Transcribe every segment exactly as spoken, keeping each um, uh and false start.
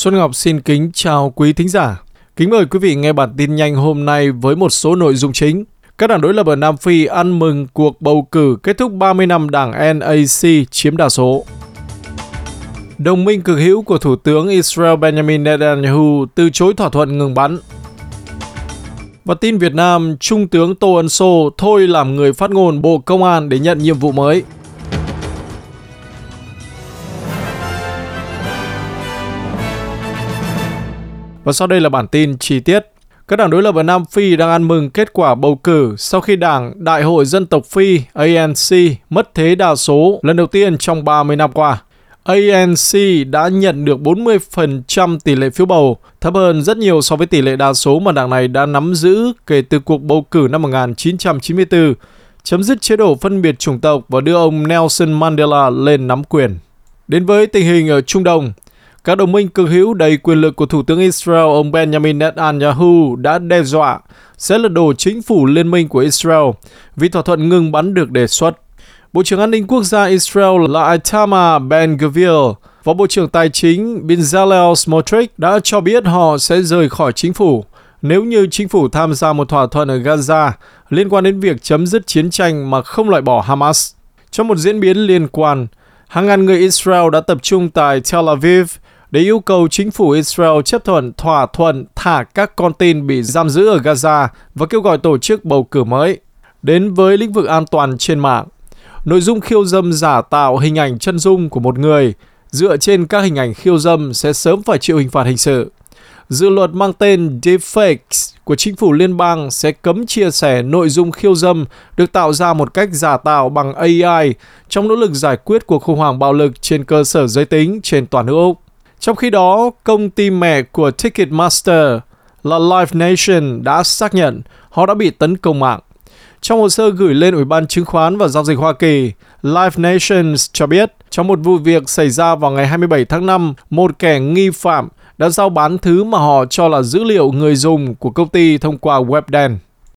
Xuân Ngọc xin kính chào quý thính giả. Kính mời quý vị nghe bản tin nhanh hôm nay với một số nội dung chính. Các đảng đối lập ở Nam Phi ăn mừng cuộc bầu cử kết thúc ba mươi năm đảng en a xê chiếm đa số. Đồng minh cực hữu của Thủ tướng Israel Benjamin Netanyahu từ chối thỏa thuận ngừng bắn. Và tin Việt Nam, Trung tướng Tô Ân Sô thôi làm người phát ngôn Bộ Công an để nhận nhiệm vụ mới. Và sau đây là bản tin chi tiết. Các đảng đối lập ở Nam Phi đang ăn mừng kết quả bầu cử sau khi Đảng Đại hội Dân tộc Phi A N C mất thế đa số lần đầu tiên trong ba mươi năm qua. A N C đã nhận được bốn mươi phần trăm tỷ lệ phiếu bầu, thấp hơn rất nhiều so với tỷ lệ đa số mà đảng này đã nắm giữ kể từ cuộc bầu cử năm một nghìn chín trăm chín mươi tư, chấm dứt chế độ phân biệt chủng tộc và đưa ông Nelson Mandela lên nắm quyền. Đến với tình hình ở Trung Đông, các đồng minh cực hữu đầy quyền lực của Thủ tướng Israel ông Benjamin Netanyahu đã đe dọa sẽ lật đổ chính phủ liên minh của Israel vì thỏa thuận ngừng bắn được đề xuất. Bộ trưởng An ninh Quốc gia Israel là Itamar Ben-Gvir và Bộ trưởng Tài chính Bezalel Smotrich đã cho biết họ sẽ rời khỏi chính phủ nếu như chính phủ tham gia một thỏa thuận ở Gaza liên quan đến việc chấm dứt chiến tranh mà không loại bỏ Hamas. Trong một diễn biến liên quan, hàng ngàn người Israel đã tập trung tại Tel Aviv để yêu cầu chính phủ Israel chấp thuận thỏa thuận thả các con tin bị giam giữ ở Gaza và kêu gọi tổ chức bầu cử mới. Đến với lĩnh vực an toàn trên mạng, nội dung khiêu dâm giả tạo hình ảnh chân dung của một người dựa trên các hình ảnh khiêu dâm sẽ sớm phải chịu hình phạt hình sự. Dự luật mang tên Deepfakes của chính phủ liên bang sẽ cấm chia sẻ nội dung khiêu dâm được tạo ra một cách giả tạo bằng A I trong nỗ lực giải quyết cuộc khủng hoảng bạo lực trên cơ sở giới tính trên toàn nước Úc. Trong khi đó, công ty mẹ của Ticketmaster là Live Nation đã xác nhận họ đã bị tấn công mạng. Trong hồ sơ gửi lên Ủy ban Chứng khoán và Giao dịch Hoa Kỳ, Live Nation cho biết trong một vụ việc xảy ra vào ngày hai mươi bảy tháng năm, một kẻ nghi phạm đã giao bán thứ mà họ cho là dữ liệu người dùng của công ty thông qua web đen.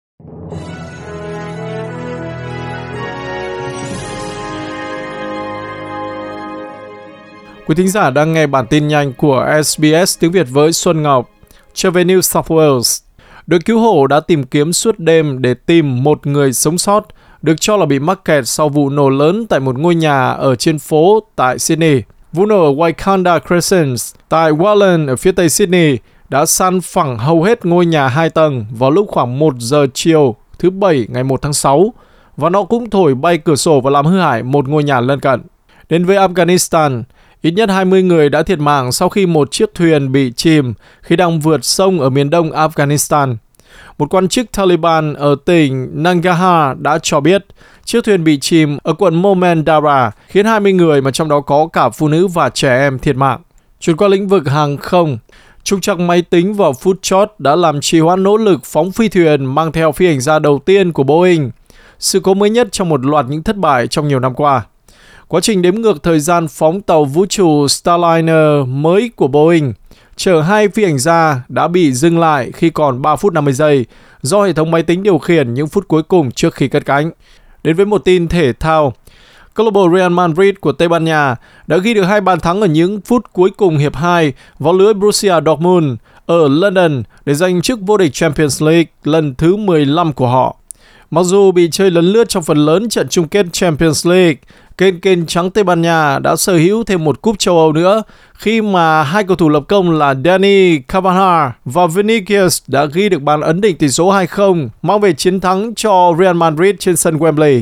Quý thính giả đang nghe bản tin nhanh của S B S tiếng Việt với Xuân Ngọc. Trở về New South Wales, đội cứu hộ đã tìm kiếm suốt đêm để tìm một người sống sót được cho là bị mắc kẹt sau vụ nổ lớn tại một ngôi nhà ở trên phố tại Sydney. Vụ nổ ở Wakanda Crescent tại Wallan ở phía tây Sydney đã san phẳng hầu hết ngôi nhà hai tầng vào lúc khoảng một giờ chiều thứ Bảy ngày một tháng sáu và nó cũng thổi bay cửa sổ và làm hư hại một ngôi nhà lân cận. Đến với Afghanistan, ít nhất hai mươi người đã thiệt mạng sau khi một chiếc thuyền bị chìm khi đang vượt sông ở miền đông Afghanistan. Một quan chức Taliban ở tỉnh Nangarhar đã cho biết chiếc thuyền bị chìm ở quận Momen Dara khiến hai mươi người mà trong đó có cả phụ nữ và trẻ em thiệt mạng. Chuyển qua lĩnh vực hàng không, trục trặc máy tính vào phút chót đã làm trì hoãn nỗ lực phóng phi thuyền mang theo phi hành gia đầu tiên của Boeing, sự cố mới nhất trong một loạt những thất bại trong nhiều năm qua. Quá trình đếm ngược thời gian phóng tàu vũ trụ Starliner mới của Boeing chở hai phi hành gia đã bị dừng lại khi còn ba phút năm mươi giây do hệ thống máy tính điều khiển những phút cuối cùng trước khi cất cánh. Đến với một tin thể thao, câu lạc bộ Real Madrid của Tây Ban Nha đã ghi được hai bàn thắng ở những phút cuối cùng hiệp hai vào lưới Borussia Dortmund ở London để giành chức vô địch Champions League lần thứ mười lăm của họ. Mặc dù bị chơi lấn lướt trong phần lớn trận chung kết Champions League, kênh kênh trắng Tây Ban Nha đã sở hữu thêm một cúp châu Âu nữa khi mà hai cầu thủ lập công là Dani Carvajal và Vinicius đã ghi được bàn ấn định tỷ số hai không, mang về chiến thắng cho Real Madrid trên sân Wembley.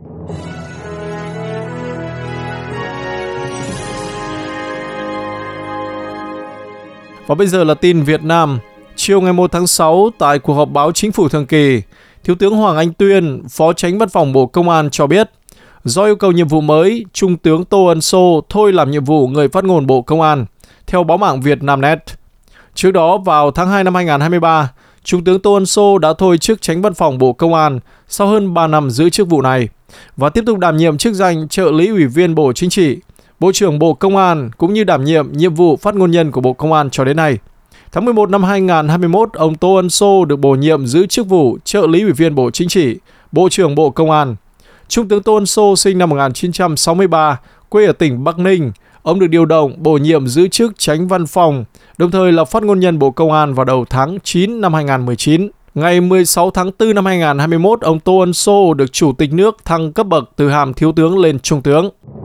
Và bây giờ là tin Việt Nam. Chiều ngày một tháng sáu, tại cuộc họp báo chính phủ thường kỳ, Thiếu tướng Hoàng Anh Tuyên, Phó Chánh Văn phòng Bộ Công an cho biết, do yêu cầu nhiệm vụ mới, Trung tướng Tô Ân Sô thôi làm nhiệm vụ người phát ngôn Bộ Công an, theo báo mạng Vietnamnet. Trước đó, vào tháng hai năm hai nghìn không trăm hai mươi ba, Trung tướng Tô Ân Sô đã thôi chức Chánh Văn phòng Bộ Công an sau hơn ba năm giữ chức vụ này và tiếp tục đảm nhiệm chức danh trợ lý Ủy viên Bộ Chính trị, Bộ trưởng Bộ Công an cũng như đảm nhiệm nhiệm vụ phát ngôn nhân của Bộ Công an cho đến nay. Tháng mười một năm hai nghìn không trăm hai mươi mốt, ông Tô Ân Sô được bổ nhiệm giữ chức vụ trợ lý Ủy viên Bộ Chính trị, Bộ trưởng Bộ Công an. Trung tướng Tô Ân Sô sinh năm một nghìn chín trăm sáu mươi ba, quê ở tỉnh Bắc Ninh. Ông được điều động bổ nhiệm giữ chức Chánh Văn phòng, đồng thời là phát ngôn nhân Bộ Công an vào đầu tháng chín năm hai nghìn không trăm mười chín. Ngày mười sáu tháng tư năm hai nghìn không trăm hai mươi mốt, ông Tô Ân Sô được Chủ tịch nước thăng cấp bậc từ hàm thiếu tướng lên trung tướng.